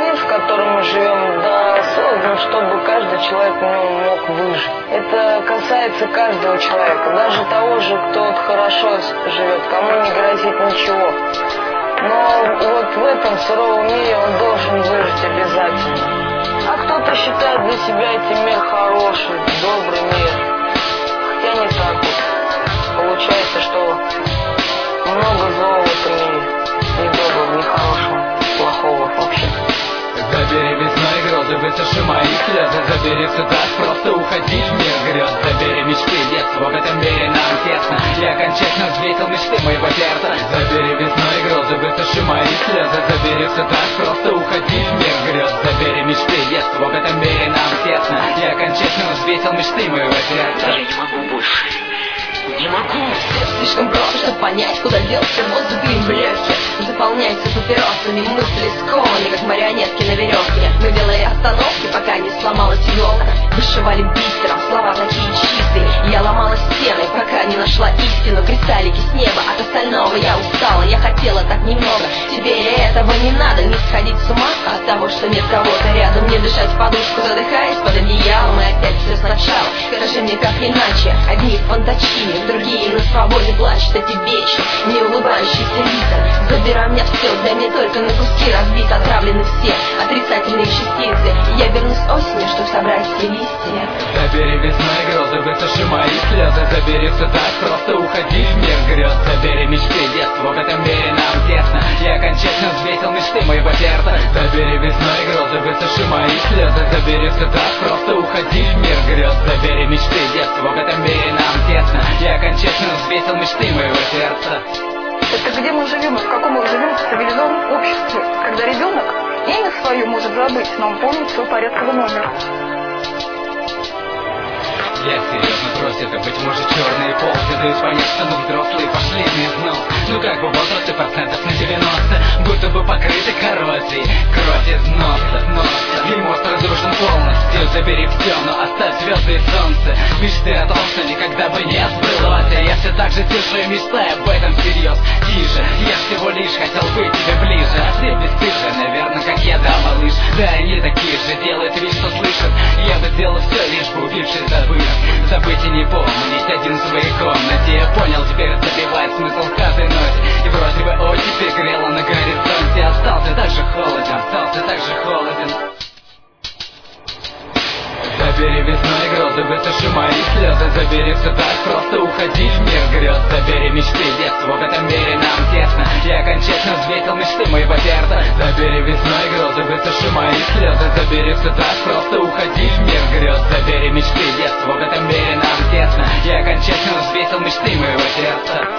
мир, в котором мы живем, да, создан, чтобы каждый человек в нем мог выжить. Это касается каждого человека, даже того же, кто вот хорошо живет, кому не грозит ничего. Но вот в этом суровом мире он должен выжить обязательно. А кто-то считает для себя этот мир хороший, добрый мир. Хотя не так вот. Получается, что много злого в этом мире. Недоброго, нехорошего, плохого вообще. Забери весной грозы, высуши мои слезы. Забери все так, просто уходи в мир грез. Забери мечты детства, в этом мире нам тесно. Я окончательно встретил мечты моего сердца. Забери весной грозы, высуши мои слезы. Забери все так, просто уходи в мир грез. Забери мечты детства, в этом мире нам тесно. Я окончательно встретил мечты моего сердца. Я не могу больше. Не могу. Все слишком просто, чтобы понять, куда делся воздух и блёхи. Заполняется папиросами, мысли скованы, как марионетки на веревке. Мы делали остановки, пока не сломалась иголка. Вышивали бисером, слова такие чистые. Я ломала стены, пока не нашла истину. Кристаллики с неба, от остального я устала. Я хотела так немного, теперь этого не надо. Не сходить с ума от того, что нет кого-то рядом. Не дышать в подушку, задыхаясь под одеялом. И опять все сначала, скажи мне как иначе. Одни в фантачине, другие на свободе плачут эти вещи, не улыбающиеся лица. Забирай меня все, дай мне только на куски разбить. Отравлены все отрицательные частицы. Я вернусь осенью, чтобы собрать все листья. Забери весной грозы, высуши мои слезы. Забери все так, просто уходи в мир грез. Забери мечты детства, в этом мире нам тесно. Я окончательно взвесил мечты моего сердца. Забери весной грозы, высуши мои слезы. Забери все так, просто уходи в мир грез. Забери мечты детства, в этом мире нам тесно. Я окончательно взвесил мечты моего сердца. Это где мы живем, в каком мы живем в цивилизованном обществе, когда ребенок имя свое может забыть, но он помнит свой порядковый номер. Я серьезно просит, быть может черные полосы дают понять, что мы взрослые пошли в износ. Ну как бы возрасты процентов на 90, будто бы покрыты коррозией. Кровь из носа, и мост разрушен полностью. Забери все, но оставь звезды и солнце. Мечты о том, что никогда бы не сбылось. А я все так же сижу и мечтаю об этом всерьез. Тише, я всего лишь хотел быть тебе ближе. А ты бесстыжая, наверное, как я, да, малыш. Да, они такие же, делают вид, что слышат. Я бы сделал все, лишь бы убившись забыть. Забыть и не помнить один в своей комнате. Я понял, теперь забивает смысл в каждой ноте. И вроде бы очень перегрело на горизонте. Остался так же холоден, остался так же холоден. Забери весной грозы, высуши мои слезы. Забери все так, просто уходи в мир грез. Забери мечты детства, в этом мире нам тесно. Я окончательно взвесил мечты моего сердца. Забери весной грозы, высуши мои слезы. Забери все так, просто уходи в мир грез. Забери мечты детства, в этом мире нам тесно. Я окончательно взвесил мечты моего сердца.